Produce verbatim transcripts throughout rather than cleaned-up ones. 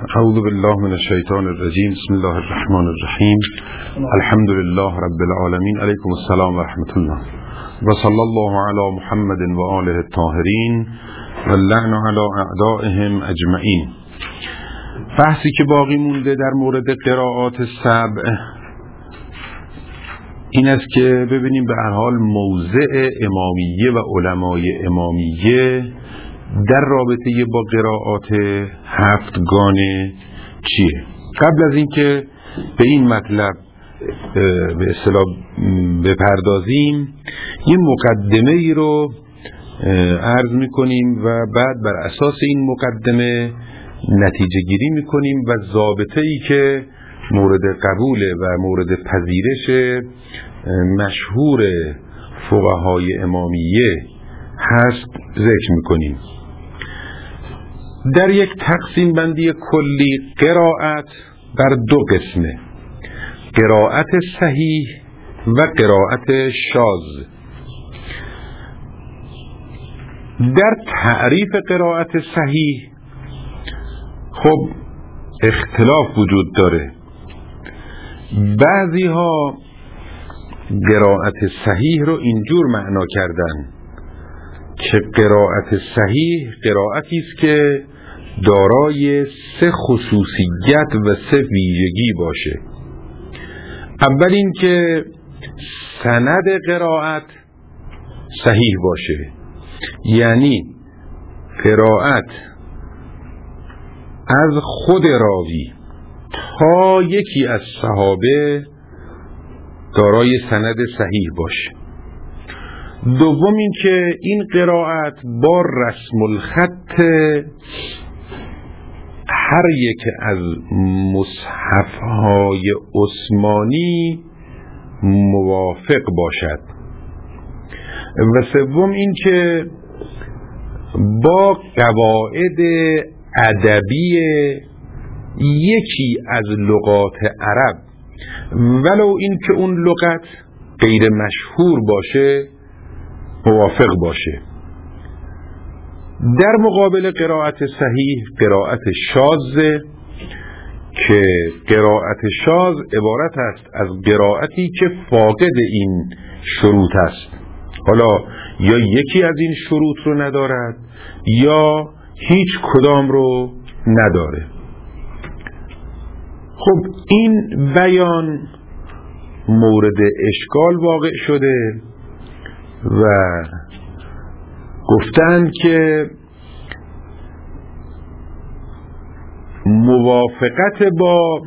اعوذ بالله من الشیطان الرجیم. بسم الله الرحمن الرحیم. الحمد لله رب العالمین. علیکم السلام و رحمت الله و صلی الله علی محمد و آله الطاهرین و اللعن علی اعدائهم اجمعین. بحثی که باقی مونده در مورد قرائات سبع این است که ببینیم به هر حال موضع امامیه و علمای امامیه در رابطه با قرائات هفتگانه چیه. قبل از اینکه به این مطلب به اصطلاح بپردازیم یه مقدمه ای رو عرض میکنیم و بعد بر اساس این مقدمه نتیجه گیری میکنیم و ضابطه ای که مورد قبول و مورد پذیرش مشهور فقهای امامیه هست ذکر میکنیم. در یک تقسیم بندی کلی قرائت بر دو قسمه: قرائت صحیح و قرائت شاذ. در تعریف قرائت صحیح خب اختلاف وجود داره. بعضی ها قرائت صحیح رو اینجور معنا کردن که قرائت صحیح قرائتی است که دارای سه خصوصیت و سه ویژگی باشه. اول این که سند قرائت صحیح باشه، یعنی قرائت از خود راوی تا یکی از صحابه دارای سند صحیح باشه. دوم این که این قرائت با رسم الخط هر یک از مصحف‌های عثمانی موافق باشد. و سوم این که با قواعد ادبی یکی از لغات عرب ولو این که اون لغت غیر مشهور باشه موافق باشه. در مقابل قرائت صحیح قرائت شاذ که قرائت شاذ عبارت است از قرائتی که فاقد این شروط است. حالا یا یکی از این شروط رو ندارد یا هیچ کدام رو نداره. خب این بیان مورد اشکال واقع شده و گفتند که موافقت با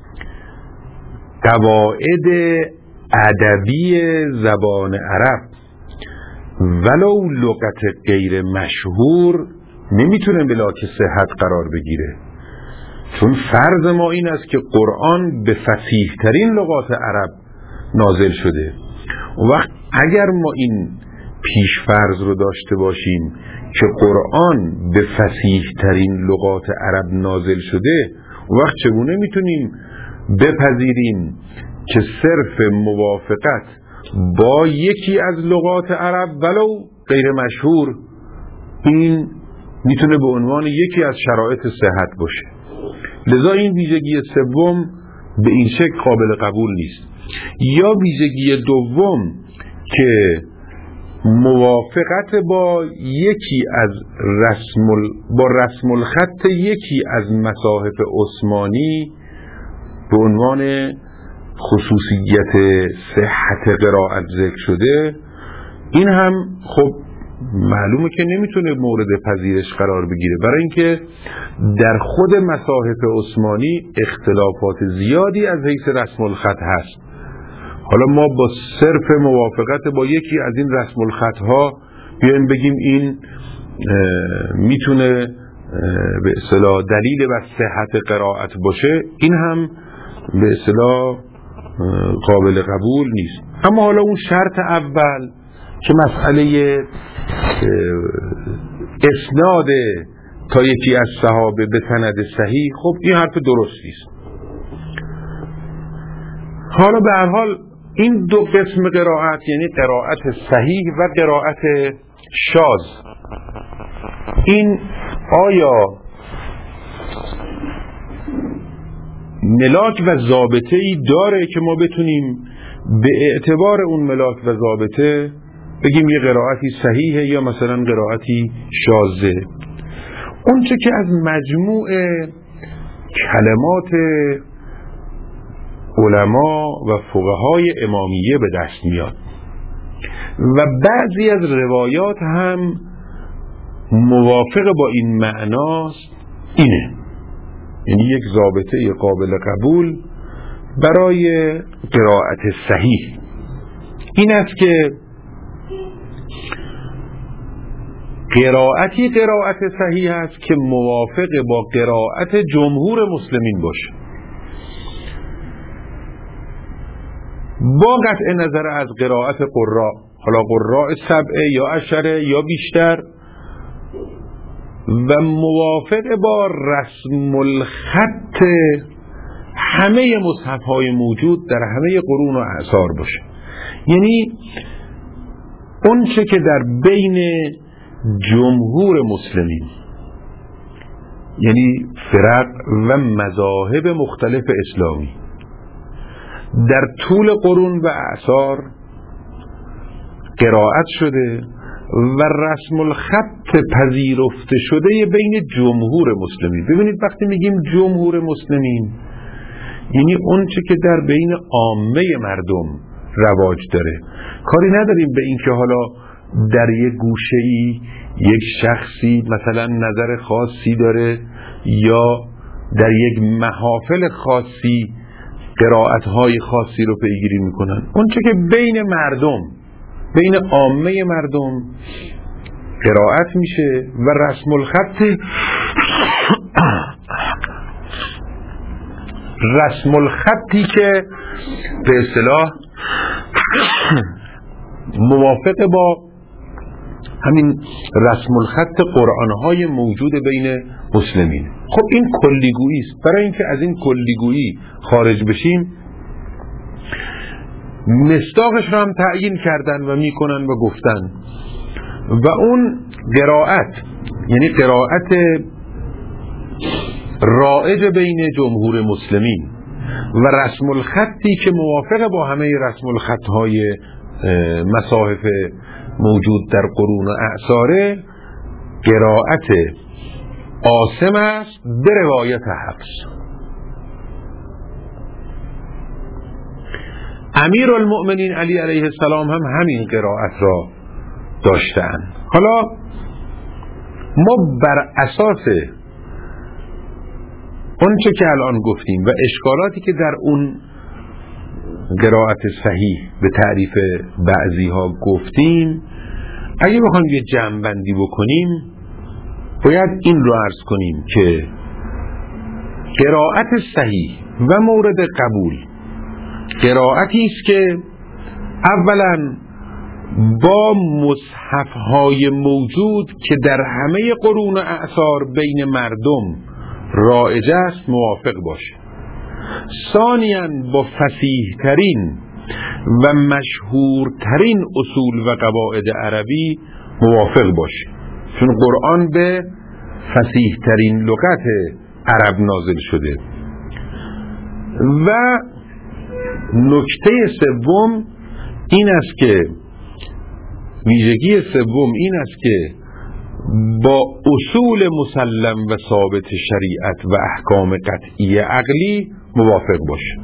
قواعد ادبی زبان عرب ولو لغت غیر مشهور نمیتونه بلاک صحت قرار بگیره، چون فرض ما این است که قرآن به فصیح ترین لغات عرب نازل شده. و وقت اگر ما این پیش فرض رو داشته باشیم که قرآن به فصیح ترین لغات عرب نازل شده، وقت چگونه میتونیم بپذیریم که صرف موافقت با یکی از لغات عرب ولو غیر مشهور این میتونه به عنوان یکی از شرایط صحت باشه؟ لذا این ویژگی سوم به این شکل قابل قبول نیست. یا ویژگی دوم که موافقت با یکی از رسم ال... با رسم الخط یکی از مصاحف عثمانی به عنوان خصوصیت صحت قرائت ذکر شده، این هم خب معلومه که نمیتونه مورد پذیرش قرار بگیره، برای اینکه در خود مصاحف عثمانی اختلافات زیادی از حیث رسم الخط هست. حالا ما با صرف موافقت با یکی از این رسم الخط ها بیایم بگیم این میتونه به اصطلاح دلیل بر صحت قرائت باشه، این هم به اصطلاح قابل قبول نیست. اما حالا اون شرط اول که مسئله اسناد تا یکی از صحابه به سند صحیح، خب این حرف درستی است. حالا به هر حال این دو قسم قرائت، یعنی قرائت صحیح و قرائت شاذ، این آیا ملاک و ضابطه ای داره که ما بتونیم به اعتبار اون ملاک و ضابطه بگیم یه قرائتی صحیحه یا مثلا قرائتی شاذه. اون چه که از مجموع کلمات علما و فقهای امامیه به دست میاد و بعضی از روایات هم موافق با این معناست، اینه، یعنی یک ضابطه قابل قبول برای قرائت صحیح این است که قرائتی قرائت صحیح است که موافق با قرائت جمهور مسلمین باشه، با قطع نظر از قرائت قراء، حالا قراء سبعه یا عشره یا بیشتر، و موافق با رسم الخط همه مصحف های موجود در همه قرون و اعصار باشه. یعنی اون چه که در بین جمهور مسلمین، یعنی فرق و مذاهب مختلف اسلامی، در طول قرون و اعصار قرائت شده و رسم الخط پذیرفته شده بین جمهور مسلمین. ببینید وقتی میگیم جمهور مسلمین یعنی اون چه که در بین عامه مردم رواج داره. کاری نداریم به این که حالا در یک گوشه‌ای یک شخصی مثلا نظر خاصی داره یا در یک محافل خاصی قرائت‌های خاصی رو پیگیری میکنن. اون چه که بین مردم، بین عامه مردم قرائت میشه و رسم الخط رسم الخطی که به اصطلاح موافق با همین رسم الخط قرآن‌های موجود بین مسلمین. خب این کلیگویی است. برای اینکه از این کلیگویی خارج بشیم مصداقش رو هم تعیین کردن و میکنن و گفتن و اون قرائت، یعنی قرائت رائج بین جمهور مسلمین و رسم الخطی که موافق با همه رسم الخطهای مصاحف موجود در قرون و اعصاره، قرائت عاصم است به روایت حفص. امیر المؤمنین علی علیه السلام هم همین قرائت را داشتن. حالا ما بر اساس اون چه که الان گفتیم و اشکالاتی که در اون قرائت صحیح به تعریف بعضی ها گفتیم، اگه بخوایم یه جمع‌بندی بکنیم باید این رو عرض کنیم که قرائت صحیح و مورد قبول قرائتی است که اولا با مصحف‌های موجود که در همه قرون و اعصار بین مردم رایج است موافق باشه، ثانیاً با فصیح ترین و مشهورترین اصول و قواعد عربی موافق باشه، چون قرآن به فصیح ترین لغت عرب نازل شده. و نکته سوم این است که ویژگی سوم این است که با اصول مسلم و ثابت شریعت و احکام قطعی عقلی موافق باشه.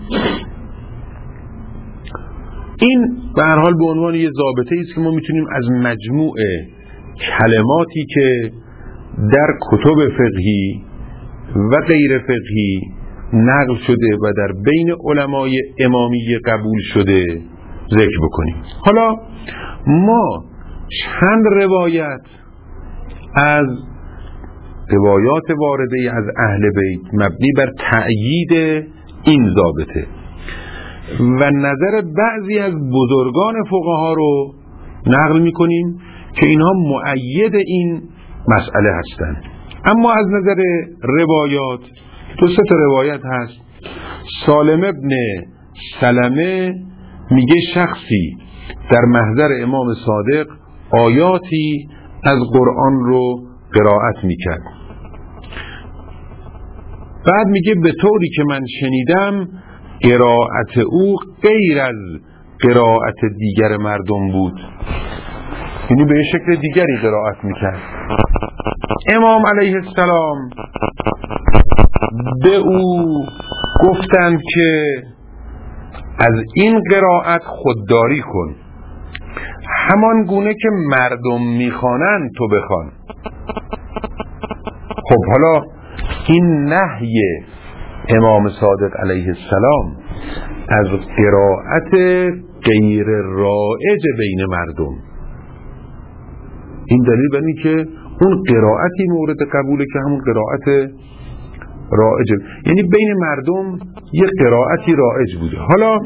این به هر حال به عنوان یه ضابطه است که ما میتونیم از مجموع کلماتی که در کتب فقهی و غیر فقهی نقل شده و در بین علمای امامی قبول شده ذکر بکنیم. حالا ما چند روایت از روایات وارده از اهل بیت مبنی بر تأیید این ضابطه و نظر بعضی از بزرگان فقها رو نقل میکنیم که اینها مؤید این مسئله هستند. اما از نظر روایات دو سه تا روایت هست. سالم ابن سلمه میگه شخصی در محضر امام صادق آیاتی از قرآن رو قرائت میکرد بعد میگه به طوری که من شنیدم قرائت او غیر از قرائت دیگر مردم بود، یعنی به شکل دیگری قرائت میکرد. امام علیه السلام به او گفتند که از این قرائت خودداری کن، همان گونه که مردم میخوانند تو بخوان. خب حالا این نهی امام صادق علیه السلام از قرائت غیر رایج بین مردم، این دلیل بر اینه که اون قرائتی مورد قبوله که همون قرائت رایج، یعنی بین مردم یه قرائتی رایج بوده. حالا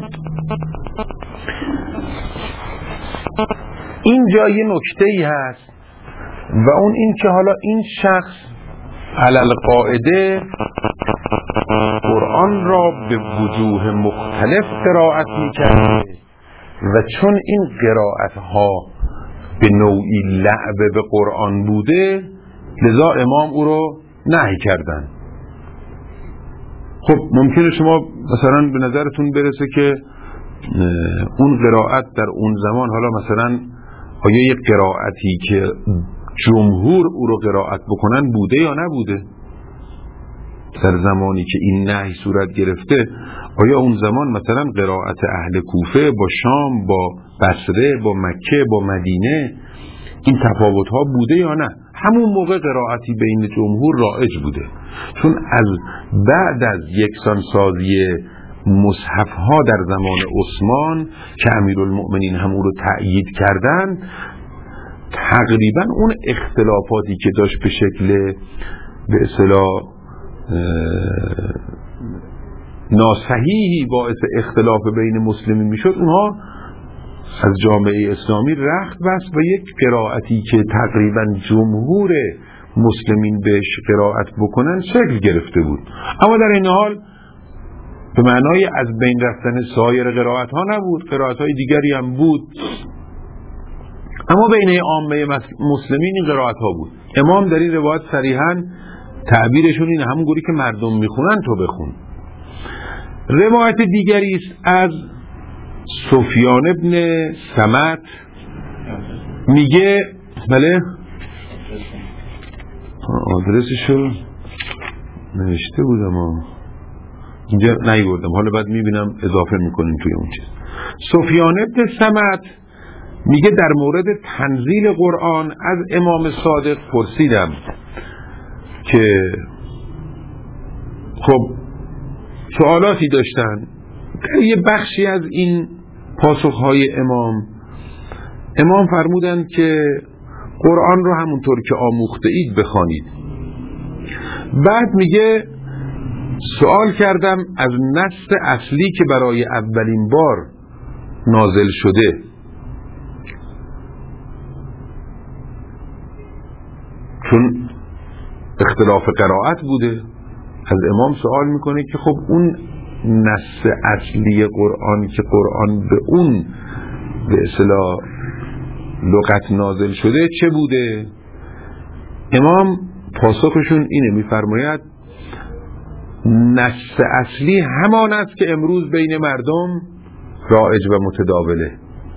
اینجا یه نکته‌ای هست و اون این که حالا این شخص علل قاعده قرآن را به وجوه مختلف قرائت می‌کرده و چون این قرائت ها به نوعی لعب به قرآن بوده لذا امام او رو نهی کردن. خب ممکنه شما مثلا به نظرتون برسه که اون قرائت در اون زمان، حالا مثلا آیا یک قرائتی که جمهور او رو قرائت بکنن بوده یا نبوده در زمانی که این نهی صورت گرفته؟ آیا اون زمان مثلا قرائت اهل کوفه با شام، با بصره، با مکه، با مدینه این تفاوت ها بوده یا نه؟ همون موقع قرائتی بین جمهور رایج بوده، چون از بعد از یکسانسازی مصحف ها در زمان عثمان که امیرالمؤمنین هم او رو تأیید کردن، تقریبا اون اختلافاتی که داشت به شکل به اصطلاح ناصحیحی باعث اختلاف بین مسلمین میشد، اونها از جامعه اسلامی رخت بست و یک قرائتی که تقریبا جمهور مسلمین بهش قرائت بکنن شکل گرفته بود. اما در این حال به معنای از بین رفتن سایر قرائت ها نبود، قرائت های دیگری هم بود، اما بین عامه مسلمین این قرائت ها بود. امام در این روایت صریحاً تعبیرشون این همون گوری که مردم میخونن تو بخون. روایت دیگری است از سفیان ابن سمت، میگه بله آدرسشو نوشته بودم اما اینجا نیوردم، حالا بعد میبینم اضافه میکنیم توی اون چیز. سفیان ابن سمت میگه در مورد تنزیل قرآن از امام صادق پرسیدم که خب سوالاتی داشتن. در یه بخشی از این پاسخهای امام امام فرمودند که قرآن رو همونطور که آموخته اید بخوانید. بعد میگه سوال کردم از نص اصلی که برای اولین بار نازل شده، چون اختلاف قرائت بوده، از امام سوال میکنه که خب اون نص اصلی قرآن که قرآن به اون به اصطلاح لغت نازل شده چه بوده؟ امام پاسخشون اینه، میفرماید نص اصلی همان است که امروز بین مردم رایج و متداوله.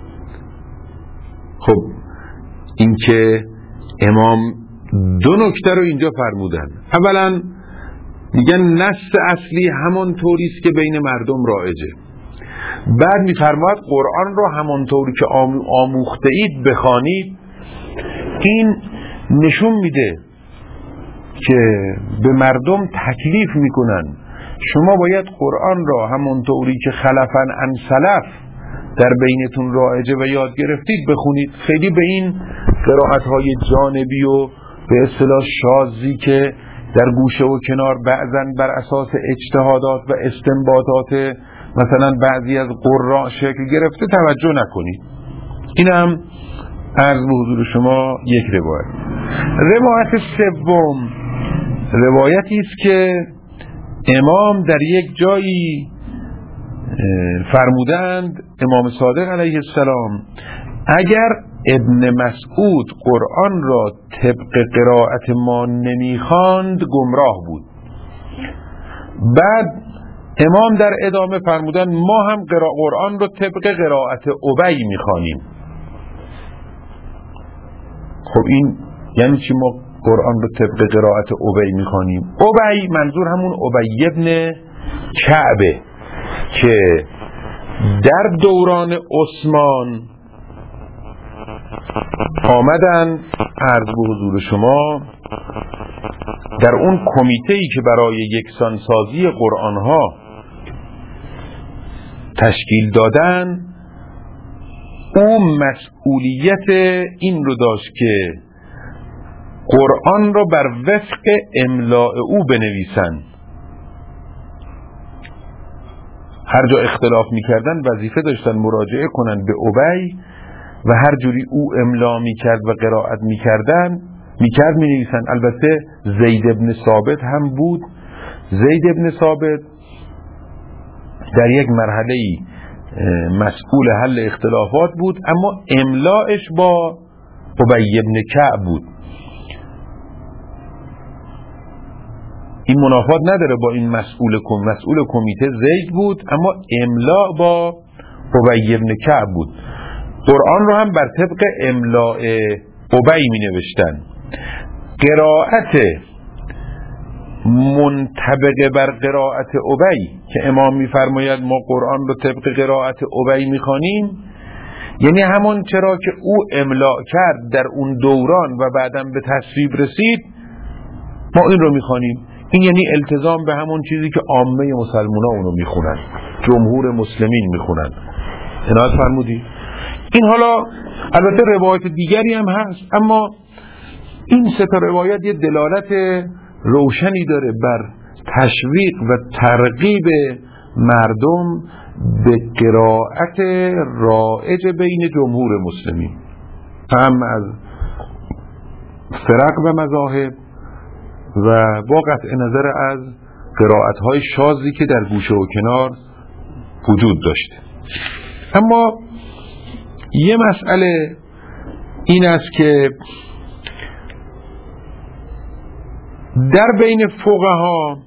خب این که امام دو نکته رو اینجا فرمودن. اولا میگن نص اصلی همان طوری است که بین مردم رایجه. بعد میفرماید قرآن رو همانطوری که آموخته اید بخوانید. این نشون میده که به مردم تکلیف میکنن شما باید قرآن را همانطوری که خلفاً عن سلف در بینتون رایجه و یاد گرفتید بخونید. خیلی به این قرائت‌های جانبی و به اصطلاح شاذی که در گوشه و کنار بعضاً بر اساس اجتهادات و استنباطات مثلا بعضی از قراء شکل گرفته توجه نکنید. این هم عرض به حضور شما یک روایت. روایت سوم روایتی است که امام در یک جایی فرمودند، امام صادق علیه السلام، اگر ابن مسعود قرآن را طبق قرائت ما نمیخواند گمراه بود. بعد امام در ادامه فرمودن ما هم قرآن رو طبق قرائت ابی میخوانیم. خب این یعنی چی ما قرآن رو طبق قرائت ابی میخوانیم؟ ابی منظور همون ابی ابن کعبه که در دوران عثمان آمدن عرض به حضور شما در اون کمیته‌ای که برای یکسانسازی قرآن‌ها تشکیل دادن، او مسئولیت این رو داشت که قرآن رو بر وفق املاء او بنویسن. هر جا اختلاف میکردن وظیفه داشتن مراجعه کنن به ابی و هر جوری او املا میکرد و قرائت میکردن میکرد مینویسن. البته زید ابن ثابت هم بود. زید ابن ثابت در یک مرحله‌ای مسئول حل اختلافات بود، اما املاش با ابی ابن کعب بود. این منافات نداره با این مسئول کم مسئول کمیته زید بود، اما املا با ابی ابن کعب بود. قرآن رو هم بر طبق املاء ابی می نوشتن. قرائت منطبق بر قرائت ابی که امام می فرماید ما قرآن رو طبق قرائت ابی می خوانیم، یعنی همون چرا که او املا کرد در اون دوران و بعدم به تصویب رسید ما این رو می خوانیم. این یعنی التزام به همون چیزی که عامه مسلمونا اونو می خونن، جمهور مسلمین می خونن. عنایت فرمودی؟ این حالا البته روایت دیگری هم هست، اما این سه تا روایت یه دلالت روشنی داره بر تشویق و ترغیب مردم به قرائت رایج بین جمهور مسلمین، هم از فرق و مذاهب و با قطع نظر از قرائت‌های شاذی که در گوشه و کنار وجود داشته. اما یه مسئله این است که در بین فقها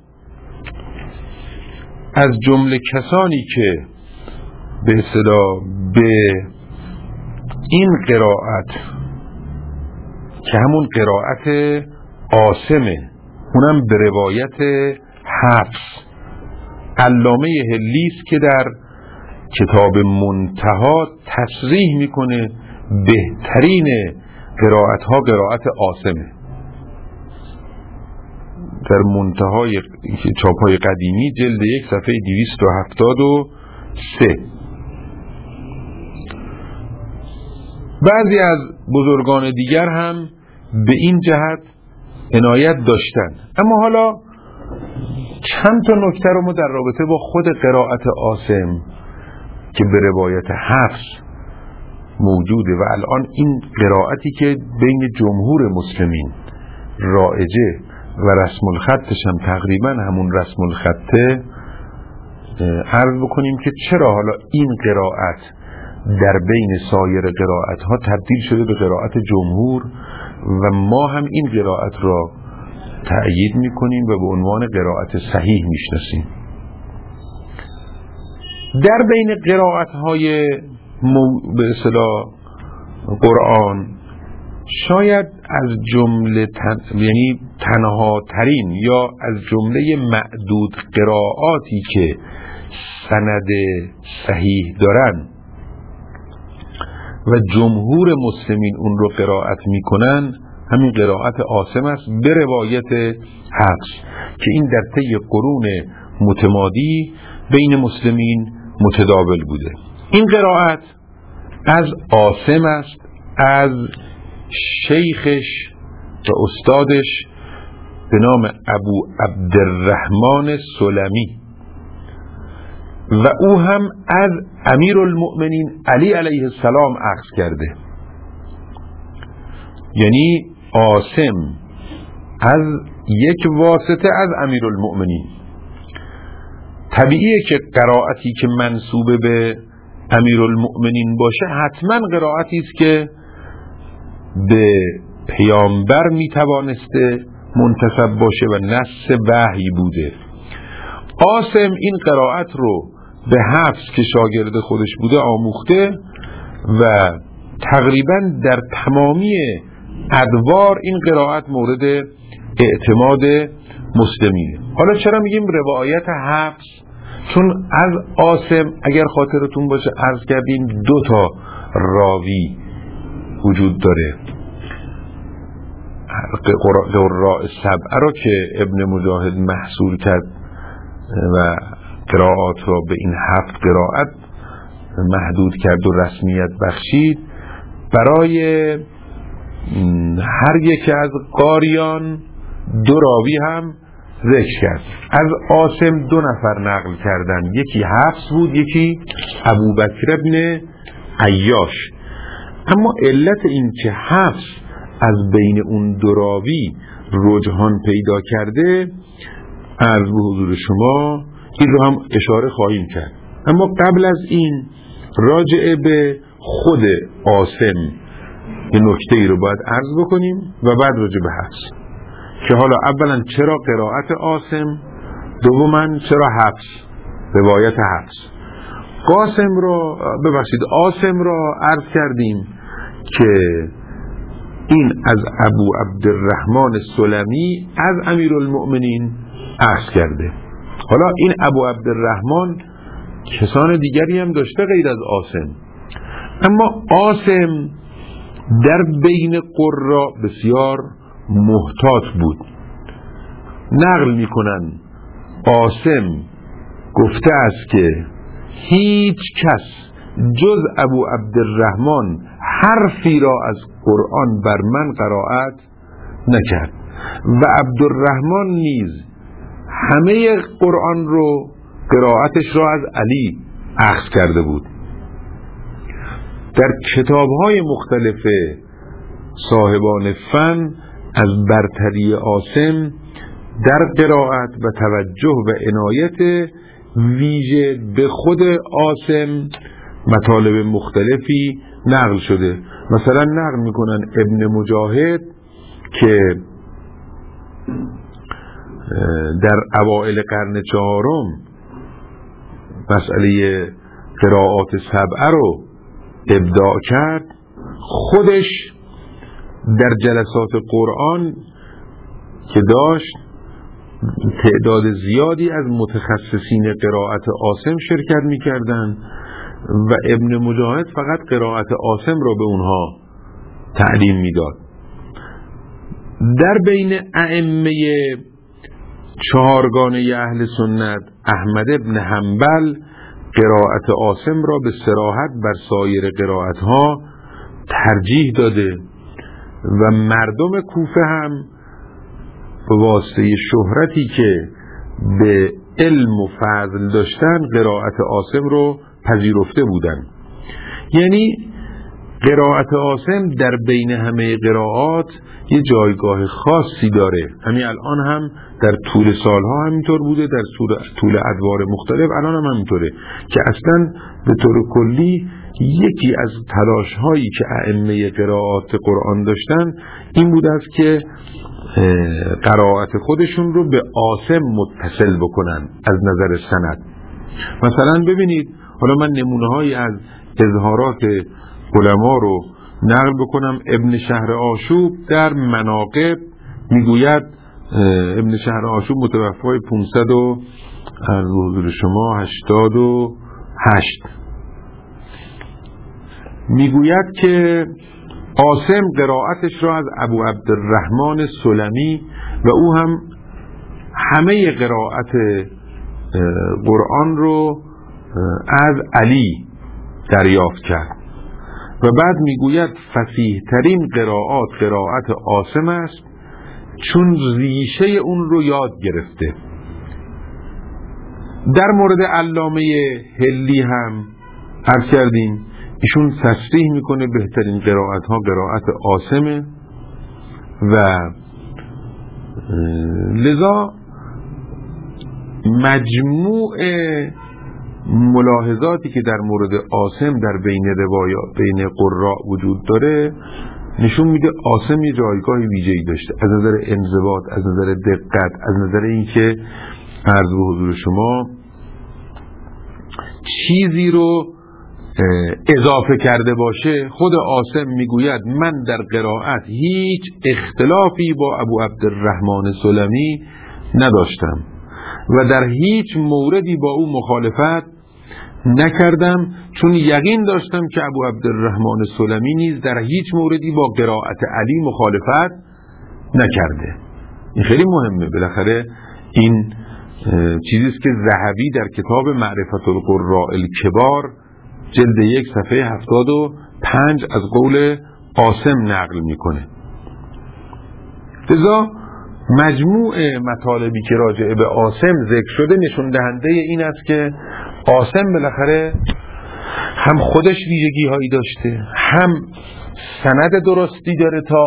از جمله کسانی که به اصطلاح به این قرائت که همون قرائت عاصمه، اونم به روایت حفص، علامه هلیس که در کتاب منتها تصریح میکنه بهترین قرائت ها قرائت عاصمه. در منتهای چاپهای قدیمی جلد یک صفحه دویست و هفتاد و سه. بعضی از بزرگان دیگر هم به این جهت عنایت داشتن. اما حالا چند تا نکته رو ما در رابطه با خود قرائت عاصم که به روایت حفص موجوده و الان این قرائتی که بین جمهور مسلمین رایجه و رسم الخطش هم تقریبا همون رسم الخطه، عرض بکنیم که چرا حالا این قرائت در بین سایر قرائت ها تبدیل شده به قرائت جمهور و ما هم این قرائت را تأیید میکنیم و به عنوان قرائت صحیح میشناسیم. در بین قرائت های مو... به اصطلاح قرآن شاید از جمله تن... یعنی تنها ترین یا از جمله معدود قرائاتی که سند صحیح دارن و جمهور مسلمین اون رو قرائت میکنن همین قرائت عاصم است به روایت حفص که این در طی قرون متمادی بین مسلمین متداول بوده. این قرائت از عاصم است، از شیخش و استادش به نام ابو عبدالرحمن سلمی و او هم از امیرالمؤمنین علی علیه السلام اخذ کرده. یعنی عاصم از یک واسطه از امیرالمؤمنین. طبیعیه که قرائتی که منسوب به امیرالمؤمنین باشه حتما قرائتی است که به پیامبر میتوانسته منتسب باشه و نص وحی بوده. عاصم این قرائت رو به حفص که شاگرد خودش بوده آموخته و تقریبا در تمامی ادوار این قرائت مورد اعتماد مسلمینه. حالا چرا میگیم روایت حفص؟ چون از عاصم اگر خاطرتون باشه عرض کردیم دو تا راوی وجود داره. قراء سبعه رو که ابن مجاهد محصور کرد و قرائات را به این هفت قرائت محدود کرد و رسمیت بخشید، برای هر یک از قاریان دو راوی هم ذکر کرد. از عاصم دو نفر نقل کردن، یکی حفص بود، یکی ابوبکر ابن عیاش. اما علت این که حفص از بین اون دو راوی رجحان پیدا کرده عرض به حضور شما این رو هم اشاره خواهیم کرد. اما قبل از این راجع به خود عاصم این نکته ای رو باید عرض بکنیم و بعد راجع به حفص، که حالا اولا چرا قرائت عاصم، دوما چرا حفص، روایت حفص. قاسم را ببخشید عاصم را عرض کردیم که این از ابو عبدالرحمن سلمی از امیرالمؤمنین عرض کرده. حالا این ابو عبدالرحمن کسان دیگری هم داشته غیر از عاصم، اما عاصم در بین قرا بسیار محتاط بود. نقل میکنن عاصم گفته است که هیچ کس جز ابو عبدالرحمن حرفی را از قرآن بر من قرائت نکرد و عبدالرحمن نیز همه قرآن رو قرائتش را از علی اخذ کرده بود. در کتاب‌های مختلف صاحبان فن از برتری عاصم در قرائت و توجه و عنایت ویژه به خود عاصم مطالب مختلفی نقل شده. مثلا نقل میکنن ابن مجاهد که در اوائل قرن چهارم مسئله قرائات سبعه رو ابداع کرد، خودش در جلسات قرآن که داشت تعداد زیادی از متخصصین قرائت عاصم شرکت میکردن و ابن مجاهد فقط قرائت عاصم را به اونها تعلیم میداد. در بین ائمه چهارگانه اهل سنت احمد ابن حنبل قرائت عاصم را به صراحت بر سایر قرائت ها ترجیح داده و مردم کوفه هم به واسطه شهرتی که به علم و فضل داشتن قرائت عاصم رو پذیرفته بودن. یعنی قرائت عاصم در بین همه قرائات یه جایگاه خاصی داره. همین الان هم در طول سالها همینطور بوده، در طول ادوار مختلف الان هم همینطوره که اصلا به طور کلی یکی از تلاش هایی که ائمه قرائات قرآن داشتن این بود است که قرائت خودشون رو به عاصم متصل بکنن از نظر سند. مثلا ببینید، حالا من نمونه هایی از اظهارات علما رو نقل بکنم. ابن شهر آشوب در مناقب میگوید، ابن شهر آشوب متوفای پانصد و از حضور شما هشتاد و هشت میگوید که عاصم قرائتش را از ابو عبدالرحمن سلمی و او هم همه قرائت قرآن رو از علی دریافت کرد و بعد میگوید فصیح ترین قرائات قرائت عاصم است چون ریشه اون رو یاد گرفته. در مورد علامه هلی هم عرض کردیم، ایشون تصریح میکنه بهترین قرائت ها قرائت عاصمه و لذا مجموع ملاحظاتی که در مورد عاصم در بین روایات بین قراء وجود داره نشون میده عاصم یه جایگاه ویژه‌ای داشته از نظر انضباط، از نظر دقت، از نظر اینکه عرض به حضور شما چیزی رو اضافه کرده باشه، خود عاصم میگوید من در قرائت هیچ اختلافی با ابو عبدالرحمن سلمی نداشتم و در هیچ موردی با او مخالفت نکردم، چون یقین داشتم که ابو عبدالرحمن سلمی نیز در هیچ موردی با قرائت علی مخالفت نکرده. این خیلی مهمه. بالاخره این چیزی است که ذهبی در کتاب معرفت القراء الکبار جلد یک صفحه هفتاد و پنج از قول عاصم نقل میکنه. لذا مجموع مطالبی که راجع به عاصم ذکر شده نشون دهنده این است که عاصم بالاخره هم خودش ویژگی هایی داشته، هم سند درستی داره تا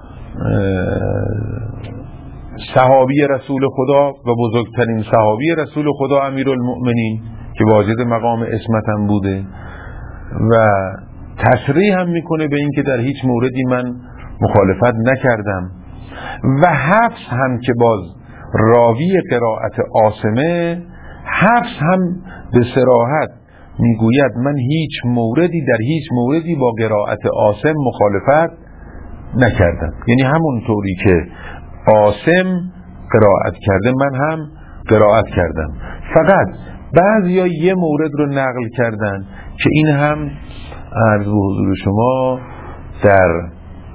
صحابی رسول خدا و بزرگترین صحابی رسول خدا امیرالمؤمنین که واجد مقام عصمت هم بوده و تصریح هم میکنه به این که در هیچ موردی من مخالفت نکردم. و حفص هم که باز راوی قرائت عاصمه، حفص هم به صراحت میگوید من هیچ موردی در هیچ موردی با قرائت عاصم مخالفت نکردم. یعنی همون طوری که عاصم قرائت کرده من هم قرائت کردم، فقط بعضیا یه مورد رو نقل کردن که این هم عرض به حضور شما در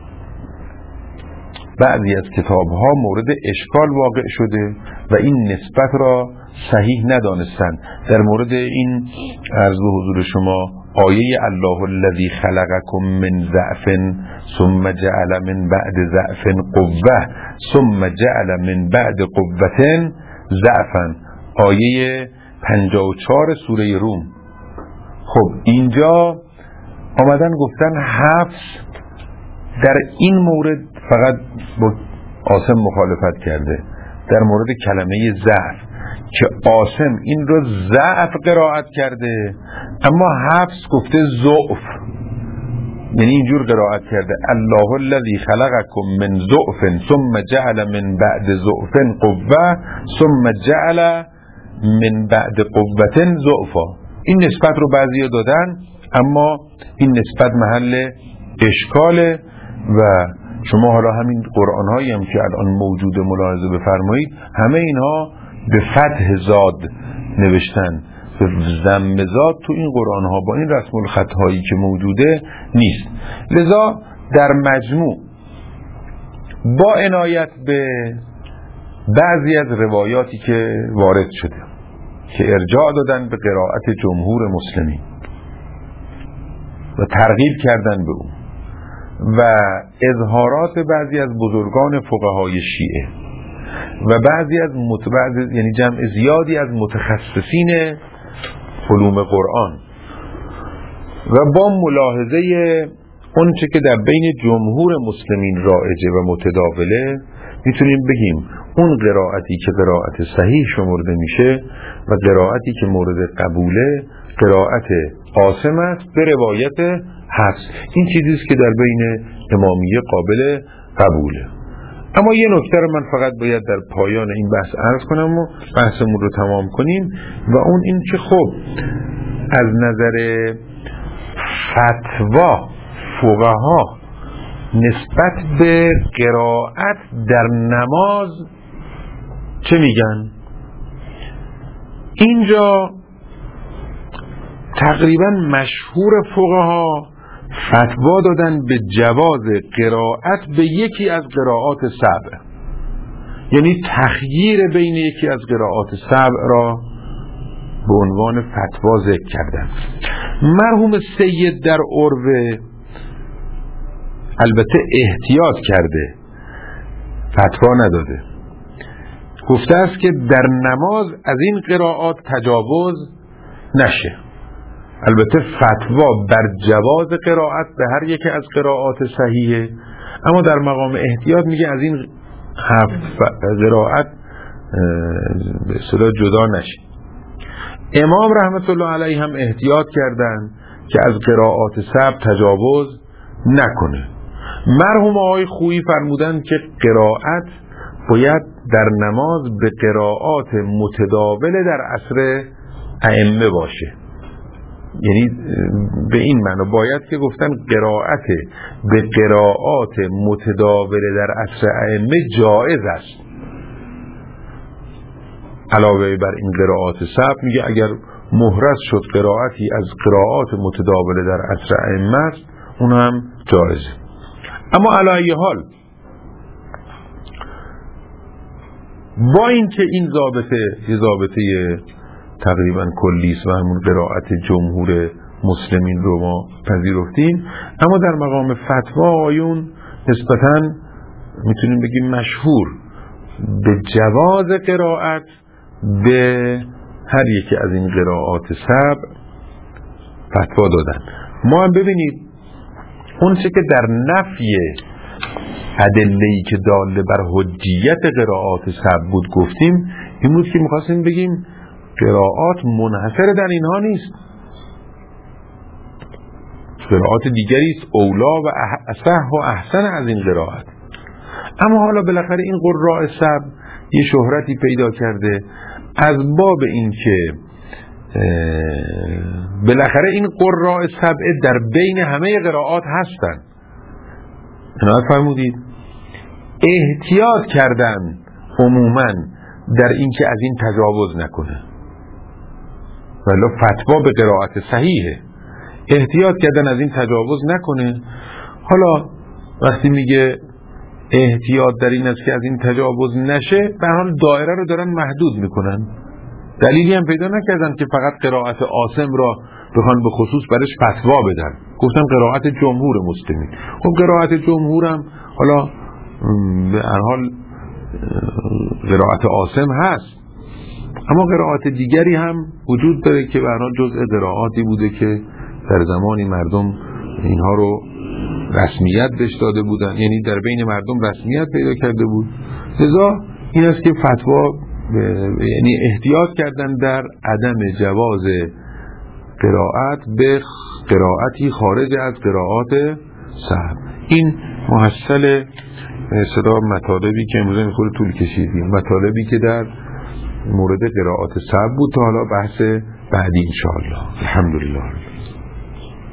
بعضی از کتاب‌ها مورد اشکال واقع شده و این نسبت را صحیح ندانستند. در مورد این عرض به حضور شما آیه الله الذی خلقکم من ضعف ثم جعل من بعد ضعف قوة ثم جعل من بعد قوة ضعفا، آیه پنجاه و چهار سوره روم. خب اینجا آمدن گفتن حفص در این مورد فقط با عاصم مخالفت کرده، در مورد کلمه ضعف که عاصم این رو ضعف قرائت کرده اما حفص گفته ضعف، یعنی اینجور قرائت کرده الله الذی خلقکم من ضعف ثم جعل من بعد ضعف قوة ثم جعل من بعد قوة ضعفا. این نسبت رو بعضی دادن اما این نسبت محل اشکاله و شما حالا همین قرآن هایی هم که الان موجود ملاحظه بفرمایید همه اینها به فتح زاد نوشتن، به ضم زاد تو این قرآن ها با این رسم الخط هایی که موجوده نیست. لذا در مجموع با عنایت به بعضی از روایاتی که وارد شده که ارجاع دادن به قرائت جمهور مسلمین و ترغیب کردن به اون و اظهارات بعضی از بزرگان فقهای شیعه و بعضی از متبعض یعنی جمع زیادی از متخصصین علوم قرآن و با ملاحظه اون چه که در بین جمهور مسلمین رایجه و متداوله میتونیم بگیم اون قرائتی که قرائت صحیح شمرده میشه و قرائتی که مورد قبوله قرائت عاصم است به روایت حفص. این چیزی است که در بین امامیه قابل قبوله. اما یه نکته رو من فقط باید در پایان این بحث عرض کنم و بحثمون رو تمام کنیم و اون این که خب از نظر فتوا فقها نسبت به قرائت در نماز چه میگن؟ اینجا تقریبا مشهور فقها فتوا دادن به جواز قرائت به یکی از قرائات سبع، یعنی تخییر بین یکی از قرائات سبع را به عنوان فتوا ذکر کردن. مرحوم سید در عروه البته احتیاط کرده، فتوا نداده، گفته است که در نماز از این قرائات تجاوز نشه. البته فتوا بر جواز قرائت به هر یک از قرائات صحیحه، اما در مقام احتیاط میگه از این هفت قرائت به اصطلاح جدا نشه. امام رحمت الله علیه هم احتیاط کردن که از قرائات سبع تجاوز نکنه. مرحوم آقای خویی فرمودن که قرائت باید در نماز به قرائات متداول در عصر ائمه باشه. یعنی به این معنی باید که گفتن قرائت به قرائات متداول در عصر ائمه جایز است. علاوه بر این قرائات سبع میگه اگر محرز شد قرائتی از قرائات متداول در عصر ائمه است، اون هم جایزه. اما علی ای حال با این که این ضابطه یه ضابطه تقریبا کلی است و همون قرائت جمهور مسلمین رو ما پذیرفتیم، اما در مقام فتوا آیون نسبتاً میتونیم بگیم مشهور به جواز قرائت به هر یکی از این قرائات سبع فتوا دادن. ما هم ببینید اون چه که در نفی ادله‌ای که داله بر حجیت قرائات سبع بود گفتیم، این بود که میخواستیم بگیم قرائات منحصر در اینها نیست، قرائات دیگری است اولا و اصح و احسن از این قرائت. اما حالا بالاخره این قراء سبع یه شهرتی پیدا کرده از باب این که بالاخره این قراء سبع در بین همه قرائات هستن. عنایت فرمودید احتیاط کردن عموما در این که از این تجاوز نکنه، ولی فتوا به قرائت صحیحه، احتیاط کردن از این تجاوز نکنه. حالا وقتی میگه احتیاط در این است که از این تجاوز نشه، به هر حال دایره رو دارن محدود میکنن. دلیلی هم پیدا نکردن که فقط قرائت عاصم را بخوان به خصوص برش فتوا بدن، گفتن قرائت جمهور مسلمین. خب قرائت جمهور هم حالا به هر حال قرائت عاصم هست، اما قرائت دیگری هم وجود داره که به هر حال جزء قرائاتی بوده که در زمانی مردم اینها رو رسمیت بهش داده بودن، یعنی در بین مردم رسمیت پیدا کرده بود. لذا این است که فتوا یعنی احتیاط کردن در عدم جواز قرائت به قرائتی خارج از قرائات سبع. این محصل صدا مطالبی که امروز میخوره طول کشیدیم، مطالبی که در مورد قرائات سبع بود. تا حالا بحث بعدی انشاءالله. الحمدلله.